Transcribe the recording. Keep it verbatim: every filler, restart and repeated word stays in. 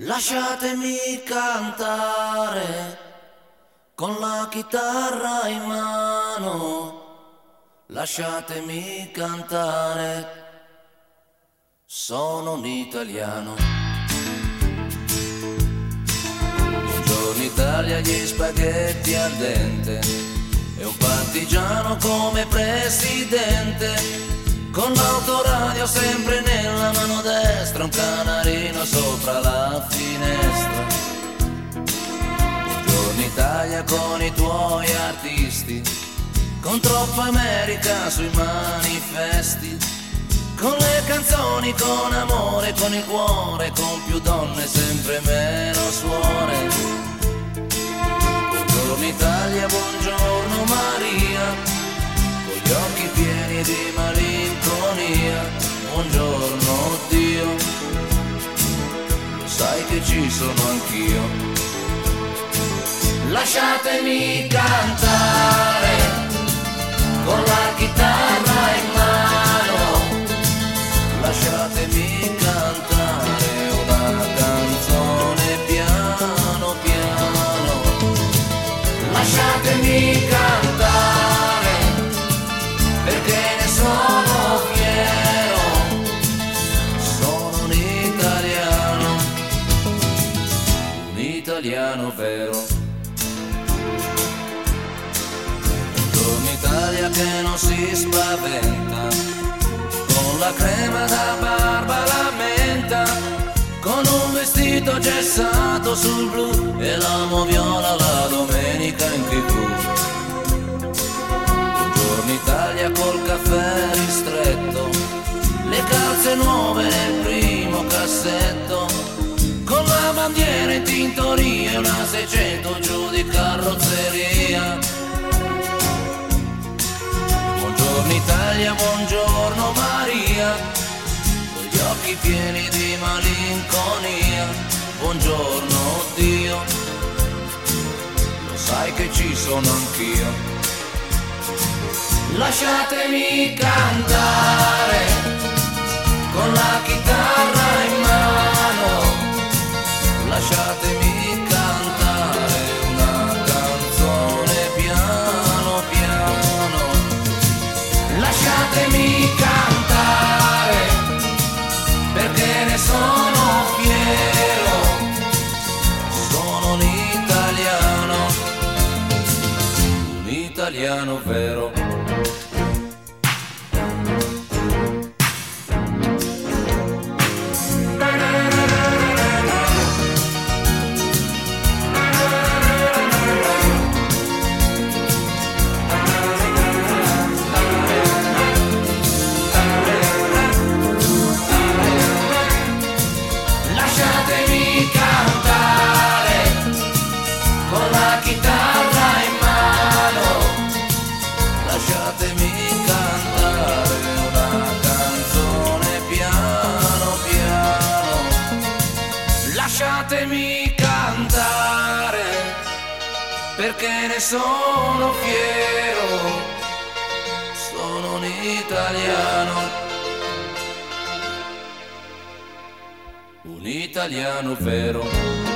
Lasciatemi cantare con la chitarra in mano, lasciatemi cantare, sono un italiano. Buongiorno Italia, gli spaghetti al dente e un partigiano come presidente, con l'autoradio sempre nella mano destra, un canarino sopra la finestra. Buongiorno Italia con i tuoi artisti, con troppa America sui manifesti, con le canzoni, con amore, con il cuore, con più donne, sempre meno suore. Buongiorno Italia, buongiorno Maria, con gli occhi pieni di malinconia. Buongiorno Dio, lo sai che ci sono anch'io. Lasciatemi cantare con la chitarra in mano, lasciatemi cantare una canzone piano piano. Lasciatemi cantare perché ne sono fiero, sono un italiano, un italiano vero. Buongiorno Italia che non si spaventa, con la crema da barba la menta, con un vestito gessato sul blu e l'amo viola la domenica in tv. Buongiorno Italia col caffè ristretto, le calze nuove nel primo cassetto, con la bandiera in tintoria e una seicento giù di carrozzeria. Buongiorno Italia, buongiorno Maria, con gli occhi pieni di malinconia. Buongiorno Dio, lo sai che ci sono anch'io. Lasciatemi cantare con la chitarra in mano, lasciatemi cantare una canzone piano piano. Lasciatemi cantare perché ne sono fiero, sono un italiano, un italiano vero. Lasciatemi cantare perché ne sono fiero, sono un italiano, un italiano vero.